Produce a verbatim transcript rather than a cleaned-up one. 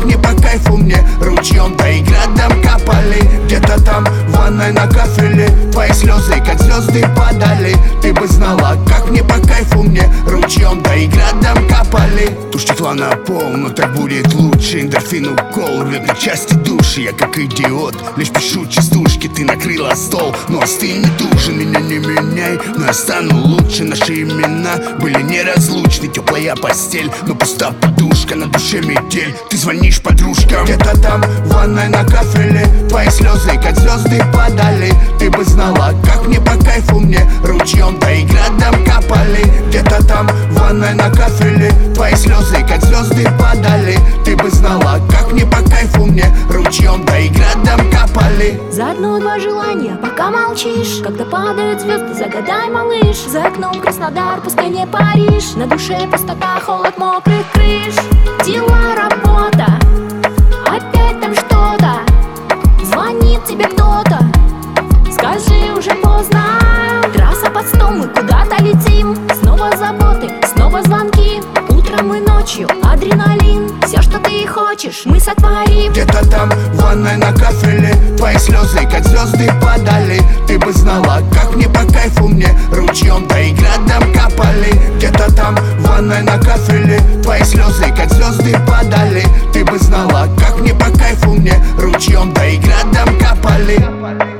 не по кайфу мне ручьем, да и градом капали. Где-то там в ванной на кафеле твои слезы, как звезды, падали. Ты бы знала, как не по кайфу мне ручьем, да и градом капали. Тушь текла на пол, но так будет лучше. Эндорфин укол рвет на части души. Я как идиот, лишь пишу частушки. Ты накрыла стол, но остынь не должен. Меня не меняй, но я стану лучше. Наши имена были неразлучны. Теплая постель, но пуста подушка. На душе метель, ты звонишь подружкам. Где-то там в ванной на кафеле твои слезы, как звезды, падали. Ты бы знала, как не по кайфу мне ручьем, да и градом капали. Где-то там в ванной на кафеле твои слезы, как звезды, падали. Ты бы знала, как не по кайфу мне ручьем, да и градом капали. За одно-два желания, пока молчишь. Когда падают звезды, загадай, малыш. За окном Краснодар, пускай не Париж. На душе пустота, холод мокрых крыш. Дела, работа, опять там что-то. Звонит тебе кто-то, скажи, уже поздно. Трасса под стол, мы куда-то летим. Снова заботы, снова звонки. Утром и ночью адреналин. Все, что ты хочешь, мы сотворим. Где-то там в ванной на кафеле твои слезы, как звезды, падали. Ты бы знала, как не по кайфу мне ручьем, да и градом капали. Где-то там в ванной на кафеле твои слезы, как звезды, падали. Ты бы знала, как не по кайфу мне ручьем, да и градом капали.